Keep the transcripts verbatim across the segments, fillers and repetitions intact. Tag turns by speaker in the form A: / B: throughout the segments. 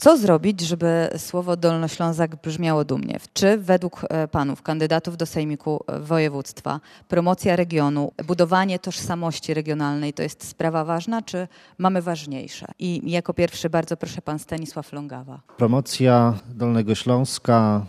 A: Co zrobić, żeby słowo Dolnoślązak brzmiało dumnie? Czy według panów, kandydatów do Sejmiku Województwa, promocja regionu, budowanie tożsamości regionalnej to jest sprawa ważna, czy mamy ważniejsze? I jako pierwszy bardzo proszę pan Stanisław Longawa.
B: Promocja Dolnego Śląska,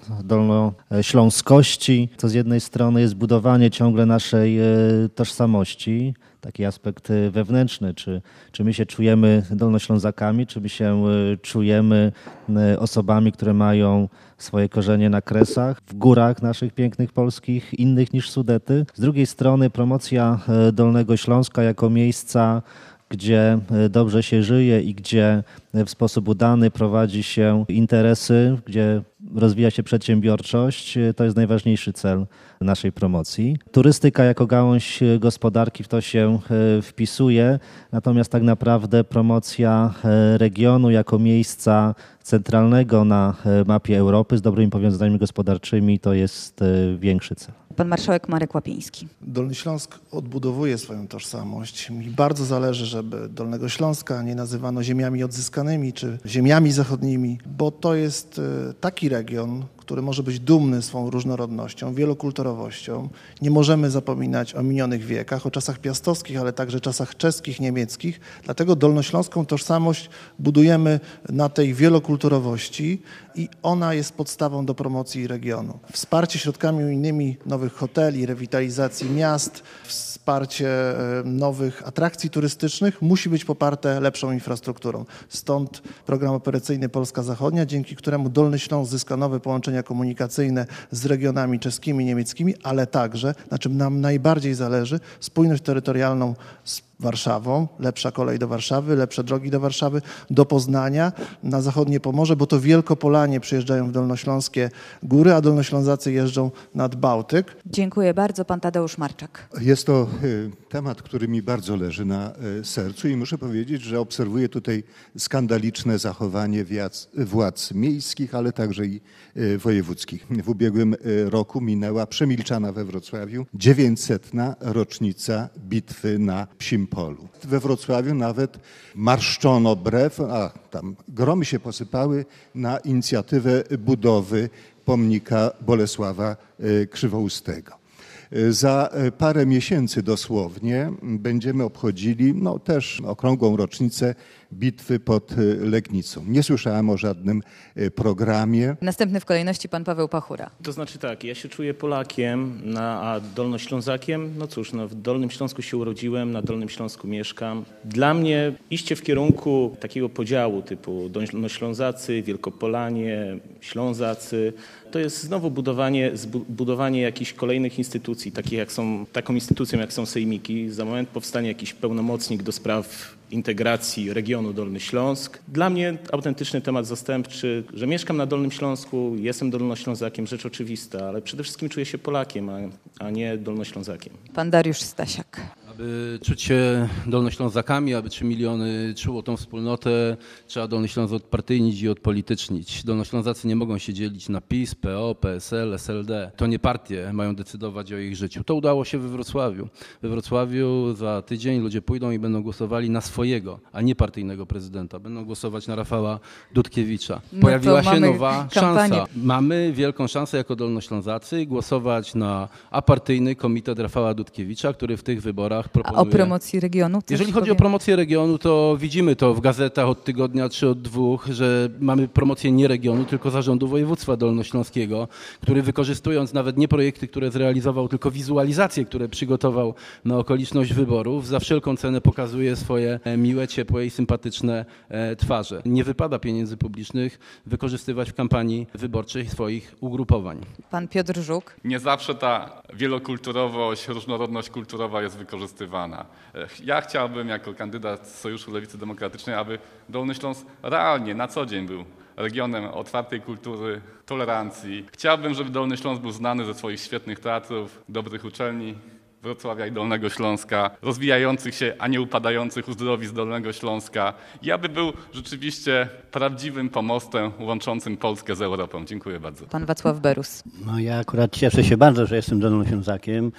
B: dolnośląskości, to z jednej strony jest budowanie ciągle naszej tożsamości, taki aspekt wewnętrzny, czy, czy my się czujemy Dolnoślązakami, czy my się czujemy osobami, które mają swoje korzenie na Kresach, w górach naszych pięknych polskich, innych niż Sudety. Z drugiej strony promocja Dolnego Śląska jako miejsca, gdzie dobrze się żyje i gdzie w sposób udany prowadzi się interesy, gdzie rozwija się przedsiębiorczość, to jest najważniejszy cel naszej promocji. Turystyka jako gałąź gospodarki w to się wpisuje, natomiast tak naprawdę promocja regionu jako miejsca centralnego na mapie Europy z dobrymi powiązaniami gospodarczymi to jest większy cel.
A: Pan marszałek Marek Łapiński.
C: Dolny Śląsk odbudowuje swoją tożsamość. Mi bardzo zależy, żeby Dolnego Śląska nie nazywano ziemiami odzyskanymi czy ziemiami zachodnimi, bo to jest taki region, który może być dumny swą różnorodnością, wielokulturowością. Nie możemy zapominać o minionych wiekach, o czasach piastowskich, ale także czasach czeskich, niemieckich. Dlatego dolnośląską tożsamość budujemy na tej wielokulturowości i ona jest podstawą do promocji regionu. Wsparcie środkami unijnymi nowych hoteli, rewitalizacji miast, wsparcie nowych atrakcji turystycznych musi być poparte lepszą infrastrukturą. Stąd program operacyjny Polska Zachodnia, dzięki któremu Dolny Śląsk zyska nowe połączenia komunikacyjne z regionami czeskimi, niemieckimi, ale także, na czym nam najbardziej zależy, spójność terytorialną z Warszawą, lepsza kolej do Warszawy, lepsze drogi do Warszawy, do Poznania, na zachodnie Pomorze, bo to Wielkopolanie przyjeżdżają w dolnośląskie góry, a Dolnoślązacy jeżdżą nad Bałtyk.
A: Dziękuję bardzo. Pan Tadeusz Marczak.
D: Jest to temat, który mi bardzo leży na sercu i muszę powiedzieć, że obserwuję tutaj skandaliczne zachowanie władz miejskich, ale także i wojewódzkich. W ubiegłym roku minęła przemilczana we Wrocławiu dziewięćsetna rocznica bitwy na Psim Polu. We Wrocławiu nawet marszczono brew, a tam gromy się posypały na inicjatywę budowy pomnika Bolesława Krzywoustego. Za parę miesięcy dosłownie będziemy obchodzili no, też okrągłą rocznicę bitwy pod Legnicą. Nie słyszałem o żadnym programie.
A: Następny w kolejności pan Paweł Pachura.
E: To znaczy tak, ja się czuję Polakiem, na, a Dolnoślązakiem, no cóż, no, w Dolnym Śląsku się urodziłem, na Dolnym Śląsku mieszkam. Dla mnie iście w kierunku takiego podziału typu Dolnoślązacy, Wielkopolanie, Ślązacy, to jest znowu budowanie, budowanie jakichś kolejnych instytucji, takich jak są, taką instytucją jak są sejmiki. Za moment powstanie jakiś pełnomocnik do spraw integracji regionu Dolny Śląsk. Dla mnie autentyczny temat zastępczy, że mieszkam na Dolnym Śląsku, jestem Dolnoślązakiem, rzecz oczywista, ale przede wszystkim czuję się Polakiem, a, a nie Dolnoślązakiem.
A: Pan Dariusz Stasiak.
F: Aby czuć się Dolnoślązakami, aby trzy miliony czuło tą wspólnotę, trzeba Dolny Śląsk odpartyjnić i odpolitycznić. Dolnoślązacy nie mogą się dzielić na PiS, P O, P S L, S L D. To nie partie mają decydować o ich życiu. To udało się we Wrocławiu. We Wrocławiu za tydzień ludzie pójdą i będą głosowali na swojego, a nie partyjnego prezydenta. Będą głosować na Rafała Dudkiewicza. Pojawiła
A: no
F: się nowa
A: kampanię.
F: szansa. Mamy wielką szansę jako Dolnoślązacy głosować na apartyjny komitet Rafała Dudkiewicza, który w tych wyborach proponuje.
A: A o promocji regionu?
F: Jeżeli chodzi o promocję regionu, to widzimy to w gazetach od tygodnia czy od dwóch, że mamy promocję nie regionu, tylko zarządu województwa dolnośląskiego, który wykorzystując nawet nie projekty, które zrealizował, tylko wizualizacje, które przygotował na okoliczność wyborów, za wszelką cenę pokazuje swoje miłe, ciepłe i sympatyczne twarze. Nie wypada pieniędzy publicznych wykorzystywać w kampanii wyborczej swoich ugrupowań.
A: Pan Piotr Żuk.
G: Nie zawsze ta wielokulturowość, różnorodność kulturowa jest wykorzystywana. Ja chciałbym jako kandydat Sojuszu Lewicy Demokratycznej, aby Dolny Śląsk realnie na co dzień był regionem otwartej kultury, tolerancji. Chciałbym, żeby Dolny Śląsk był znany ze swoich świetnych teatrów, dobrych uczelni Wrocławia i Dolnego Śląska, rozwijających się, a nie upadających uzdrowisk Dolnego Śląska i aby był rzeczywiście prawdziwym pomostem łączącym Polskę z Europą. Dziękuję bardzo.
A: Pan Wacław Berus.
H: No ja akurat cieszę się bardzo, że jestem Dolnoślązakiem.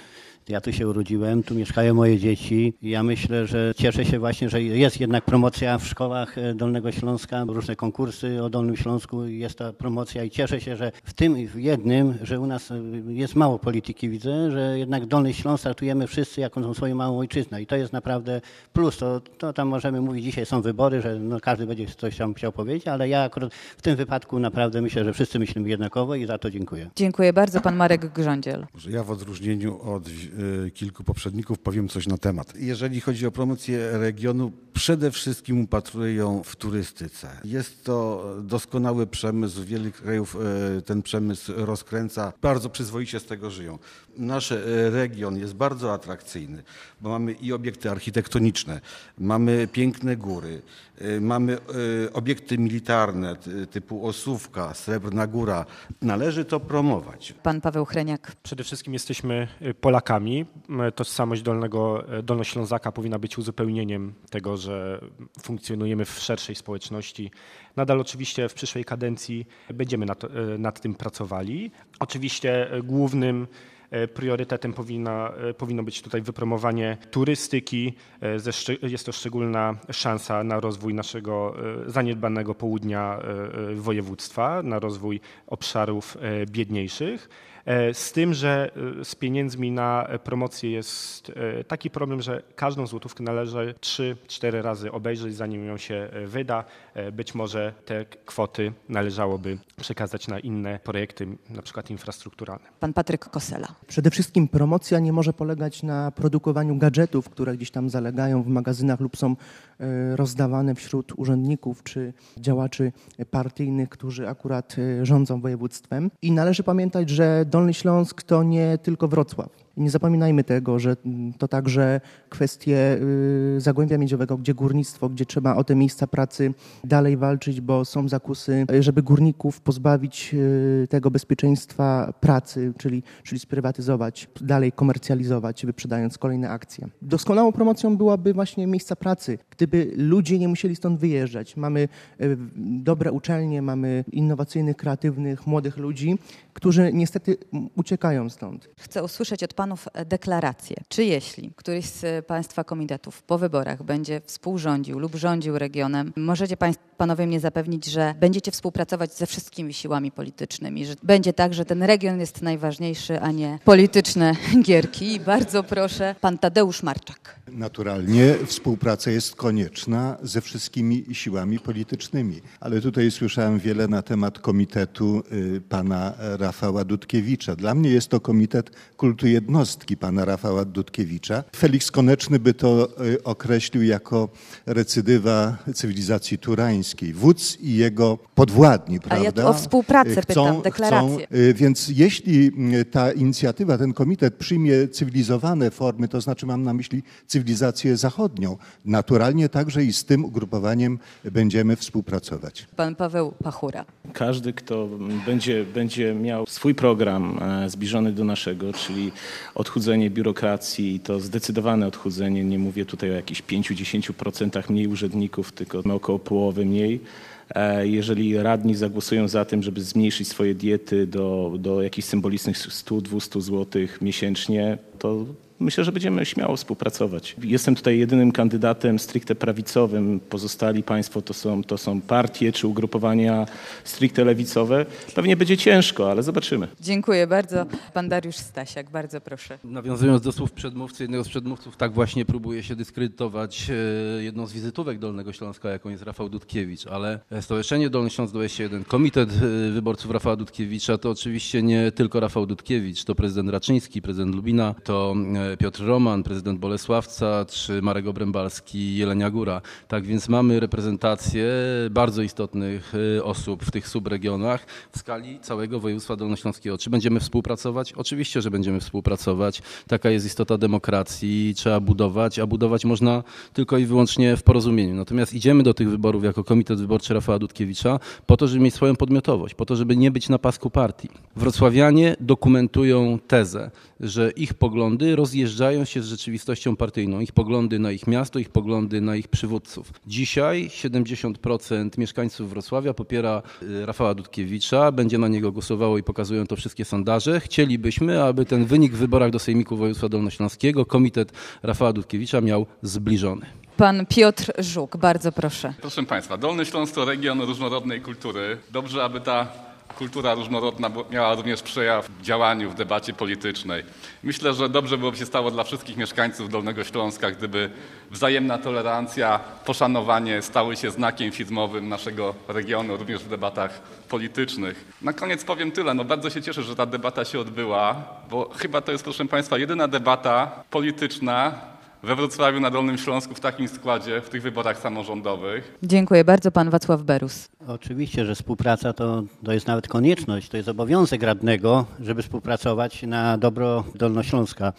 H: Ja tu się urodziłem, tu mieszkają moje dzieci. Ja myślę, że cieszę się właśnie, że jest jednak promocja w szkołach Dolnego Śląska, różne konkursy o Dolnym Śląsku, jest ta promocja i cieszę się, że w tym w jednym, że u nas jest mało polityki, widzę, że jednak Dolny Śląsk traktujemy wszyscy jako tą swoją małą ojczyznę i to jest naprawdę plus. To, to tam możemy mówić, dzisiaj są wybory, że no każdy będzie coś tam chciał powiedzieć, ale ja akurat w tym wypadku naprawdę myślę, że wszyscy myślimy jednakowo i za to dziękuję.
A: Dziękuję bardzo. Pan Marek Grządziel.
I: Ja w odróżnieniu od y, kilku poprzedników powiem coś na temat. Jeżeli chodzi o promocję regionu, przede wszystkim upatruję ją w turystyce. Jest to doskonały przemysł, wiele krajów y, ten przemysł rozkręca, bardzo przyzwoicie z tego żyją. Nasz y, region jest bardzo atrakcyjny, bo mamy i obiekty architektoniczne, mamy piękne góry, y, mamy y, obiekty militarne y, typu Osówka, Srebrna Góra. Należy to promować.
A: Pan Paweł Hreniak.
J: Przede wszystkim jesteśmy Polakami. Tożsamość Dolnego, Dolnoślązaka powinna być uzupełnieniem tego, że funkcjonujemy w szerszej społeczności. Nadal oczywiście w przyszłej kadencji będziemy nad, nad tym pracowali. Oczywiście głównym priorytetem powinna, powinno być tutaj wypromowanie turystyki. Jest to szczególna szansa na rozwój naszego zaniedbanego południa województwa, na rozwój obszarów biedniejszych. Z tym, że z pieniędzmi na promocję jest taki problem, że każdą złotówkę należy trzy cztery razy obejrzeć, zanim ją się wyda. Być może te kwoty należałoby przekazać na inne projekty, na przykład infrastrukturalne.
A: Pan Patryk Kosela.
K: Przede wszystkim promocja nie może polegać na produkowaniu gadżetów, które gdzieś tam zalegają w magazynach lub są rozdawane wśród urzędników czy działaczy partyjnych, którzy akurat rządzą województwem. I należy pamiętać, że Dolny Śląsk to nie tylko Wrocław. I nie zapominajmy tego, że to także kwestie Zagłębia Miedziowego, gdzie górnictwo, gdzie trzeba o te miejsca pracy dalej walczyć, bo są zakusy, żeby górników pozbawić tego bezpieczeństwa pracy, czyli, czyli sprywatyzować, dalej komercjalizować, wyprzedając kolejne akcje. Doskonałą promocją byłaby właśnie miejsca pracy, gdyby ludzie nie musieli stąd wyjeżdżać. Mamy dobre uczelnie, mamy innowacyjnych, kreatywnych, młodych ludzi, którzy niestety uciekają stąd.
A: Chcę usłyszeć od panów deklarację. Czy jeśli któryś z państwa komitetów po wyborach będzie współrządził lub rządził regionem, możecie państw, panowie mnie zapewnić, że będziecie współpracować ze wszystkimi siłami politycznymi, że będzie tak, że ten region jest najważniejszy, a nie polityczne gierki. I bardzo proszę, pan Tadeusz Marczak.
D: Naturalnie współpraca jest konieczna ze wszystkimi siłami politycznymi, ale tutaj słyszałem wiele na temat komitetu y, pana Rafała Dudkiewicza. Dla mnie jest to komitet kultu jednostki pana Rafała Dudkiewicza. Felix Koneczny by to y, określił jako recydywa cywilizacji turańskiej. Wódz i jego podwładni, prawda?
A: A ja tu o współpracę
D: chcą,
A: pytam, deklarację.
D: Chcą, y, więc jeśli ta inicjatywa, ten komitet przyjmie cywilizowane formy, to znaczy mam na myśli cywilizację zachodnią, naturalnie także i z tym ugrupowaniem będziemy współpracować.
A: Pan Paweł Pachura.
E: Każdy, kto będzie, będzie miał swój program zbliżony do naszego, czyli odchudzenie biurokracji i to zdecydowane odchudzenie, nie mówię tutaj o jakichś pięć do dziesięciu procent mniej urzędników, tylko około połowy mniej. Jeżeli radni zagłosują za tym, żeby zmniejszyć swoje diety do, do jakichś symbolicznych sto do dwustu złotych miesięcznie, to myślę, że będziemy śmiało współpracować. Jestem tutaj jedynym kandydatem stricte prawicowym. Pozostali państwo to są, to są partie czy ugrupowania stricte lewicowe. Pewnie będzie ciężko, ale zobaczymy.
A: Dziękuję bardzo. Pan Dariusz Stasiak, bardzo proszę.
F: Nawiązując do słów przedmówcy, jednego z przedmówców, tak właśnie próbuje się dyskredytować jedną z wizytówek Dolnego Śląska, jaką jest Rafał Dudkiewicz, ale Stowarzyszenie Dolny Śląsk dwadzieścia jeden, Komitet Wyborców Rafała Dudkiewicza to oczywiście nie tylko Rafał Dudkiewicz, to prezydent Raczyński, prezydent Lubina, to Piotr Roman, prezydent Bolesławca, czy Marek Obrębalski, Jelenia Góra. Tak więc mamy reprezentację bardzo istotnych osób w tych subregionach w skali całego województwa dolnośląskiego. Czy będziemy współpracować? Oczywiście, że będziemy współpracować. Taka jest istota demokracji. Trzeba budować, a budować można tylko i wyłącznie w porozumieniu. Natomiast idziemy do tych wyborów jako Komitet Wyborczy Rafała Dudkiewicza po to, żeby mieć swoją podmiotowość, po to, żeby nie być na pasku partii. Wrocławianie dokumentują tezę, że ich poglądy poglądy rozjeżdżają się z rzeczywistością partyjną. Ich poglądy na ich miasto, ich poglądy na ich przywódców. Dzisiaj siedemdziesiąt procent mieszkańców Wrocławia popiera Rafała Dudkiewicza, będzie na niego głosowało i pokazują to wszystkie sondaże. Chcielibyśmy, aby ten wynik w wyborach do Sejmiku Województwa Dolnośląskiego komitet Rafała Dudkiewicza miał zbliżony.
A: Pan Piotr Żuk, bardzo proszę.
G: Proszę Państwa, Dolny Śląsk to region różnorodnej kultury. Dobrze, aby ta kultura różnorodna miała również przejaw w działaniu, w debacie politycznej. Myślę, że dobrze byłoby się stało dla wszystkich mieszkańców Dolnego Śląska, gdyby wzajemna tolerancja, poszanowanie stały się znakiem firmowym naszego regionu, również w debatach politycznych. Na koniec powiem tyle, no bardzo się cieszę, że ta debata się odbyła, bo chyba to jest, proszę Państwa, jedyna debata polityczna we Wrocławiu, na Dolnym Śląsku w takim składzie, w tych wyborach samorządowych.
A: Dziękuję bardzo. Pan Wacław Berus.
H: Oczywiście, że współpraca to, to jest nawet konieczność, to jest obowiązek radnego, żeby współpracować na dobro Dolnośląska.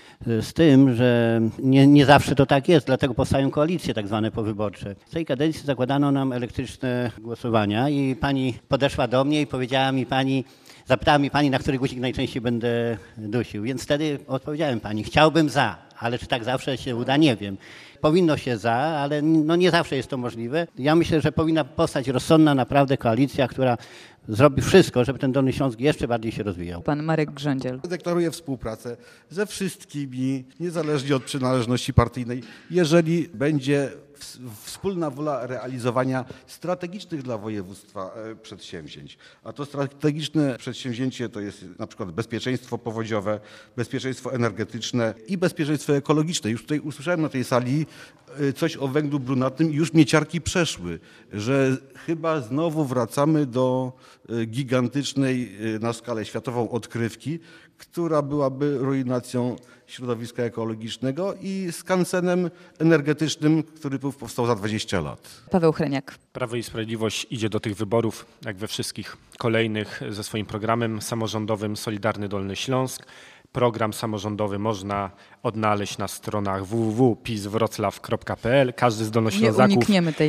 H: Z tym, że nie, nie zawsze to tak jest, dlatego powstają koalicje tak zwane powyborcze. W tej kadencji zakładano nam elektryczne głosowania i pani podeszła do mnie i powiedziała mi pani, zapytała mi pani, na który guzik najczęściej będę dusił. Więc wtedy odpowiedziałem pani, chciałbym za, ale czy tak zawsze się uda, nie wiem. Powinno się za, ale no nie zawsze jest to możliwe. Ja myślę, że powinna powstać rozsądna naprawdę koalicja, która zrobi wszystko, żeby ten Dolny Śląsk jeszcze bardziej się rozwijał.
A: Pan Marek Grządziel.
I: Deklaruję współpracę ze wszystkimi, niezależnie od przynależności partyjnej, jeżeli będzie wspólna wola realizowania strategicznych dla województwa przedsięwzięć. A to strategiczne przedsięwzięcie to jest na przykład bezpieczeństwo powodziowe, bezpieczeństwo energetyczne i bezpieczeństwo ekologiczne. Już tutaj usłyszałem na tej sali coś o węglu brunatnym i już mnie ciarki przeszły, że chyba znowu wracamy do gigantycznej na skalę światową odkrywki, która byłaby ruinacją środowiska ekologicznego i skansenem energetycznym, który powstał za dwadzieścia lat.
A: Paweł Hreniak.
J: Prawo i Sprawiedliwość idzie do tych wyborów, jak we wszystkich kolejnych, ze swoim programem samorządowym Solidarny Dolny Śląsk. Program samorządowy można odnaleźć na stronach w w w kropka piswroclaw kropka p l. Każdy z dolnoślązaków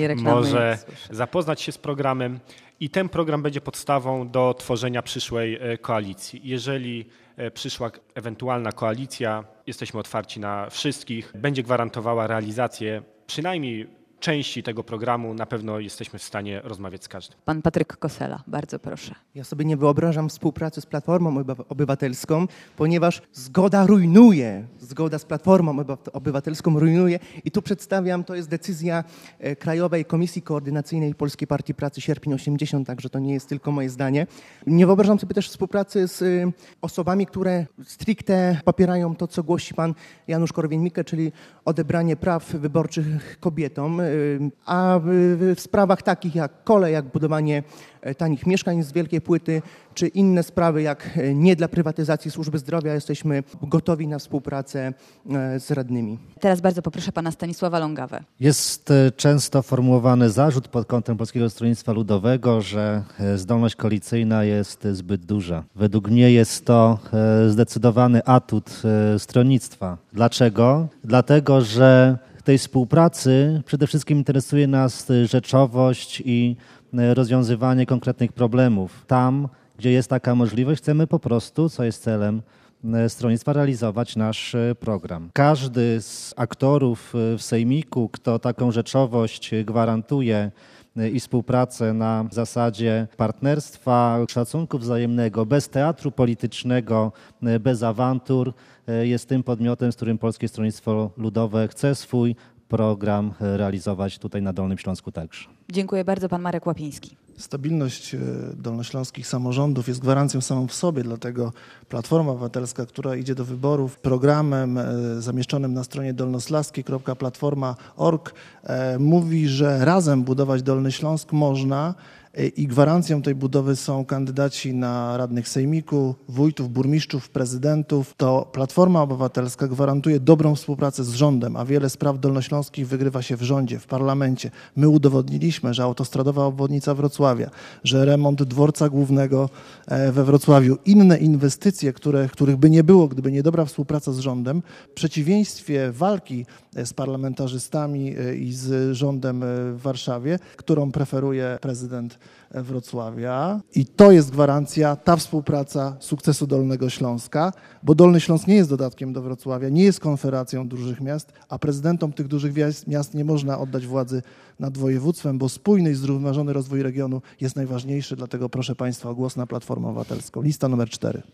J: może zapoznać się z programem i ten program będzie podstawą do tworzenia przyszłej koalicji. Jeżeli przyszła ewentualna koalicja, jesteśmy otwarci na wszystkich, będzie gwarantowała realizację przynajmniej części tego programu, na pewno jesteśmy w stanie rozmawiać z każdym.
A: Pan Patryk Kosela, bardzo proszę.
K: Ja sobie nie wyobrażam współpracy z Platformą Obywatelską, ponieważ zgoda rujnuje, zgoda z Platformą Obywatelską rujnuje i tu przedstawiam, to jest decyzja Krajowej Komisji Koordynacyjnej Polskiej Partii Pracy sierpień osiemdziesiąt, także to nie jest tylko moje zdanie. Nie wyobrażam sobie też współpracy z osobami, które stricte popierają to, co głosi pan Janusz Korwin-Mikke, czyli odebranie praw wyborczych kobietom, a w sprawach takich jak kolej, jak budowanie tanich mieszkań z wielkiej płyty, czy inne sprawy jak nie dla prywatyzacji służby zdrowia, jesteśmy gotowi na współpracę z radnymi.
A: Teraz bardzo poproszę pana Stanisława Longawę.
B: Jest często formułowany zarzut pod kątem Polskiego Stronnictwa Ludowego, że zdolność koalicyjna jest zbyt duża. Według mnie jest to zdecydowany atut stronnictwa. Dlaczego? Dlatego, że w tej współpracy przede wszystkim interesuje nas rzeczowość i rozwiązywanie konkretnych problemów. Tam, gdzie jest taka możliwość, chcemy po prostu, co jest celem stronnictwa, realizować nasz program. Każdy z aktorów w Sejmiku, kto taką rzeczowość gwarantuje i współpracę na zasadzie partnerstwa, szacunku wzajemnego, bez teatru politycznego, bez awantur, jest tym podmiotem, z którym Polskie Stronnictwo Ludowe chce swój program realizować tutaj na Dolnym Śląsku także.
A: Dziękuję bardzo. Pan Marek Łapiński.
C: Stabilność dolnośląskich samorządów jest gwarancją samą w sobie, dlatego Platforma Obywatelska, która idzie do wyborów programem zamieszczonym na stronie dolnoslaskie kropka platforma kropka org mówi, że razem budować Dolny Śląsk można i gwarancją tej budowy są kandydaci na radnych sejmiku, wójtów, burmistrzów, prezydentów. To Platforma Obywatelska gwarantuje dobrą współpracę z rządem, a wiele spraw dolnośląskich wygrywa się w rządzie, w parlamencie. My udowodniliśmy, że autostradowa obwodnica Wrocławia, że remont dworca głównego we Wrocławiu, inne inwestycje, które, których by nie było, gdyby nie dobra współpraca z rządem, w przeciwieństwie walki z parlamentarzystami i z rządem w Warszawie, którą preferuje prezydent Wrocławia i to jest gwarancja, ta współpraca sukcesu Dolnego Śląska, bo Dolny Śląsk nie jest dodatkiem do Wrocławia, nie jest konfederacją dużych miast, a prezydentom tych dużych miast nie można oddać władzy nad województwem, bo spójny i zrównoważony rozwój regionu jest najważniejszy, dlatego proszę Państwa o głos na Platformę Obywatelską. Lista numer cztery.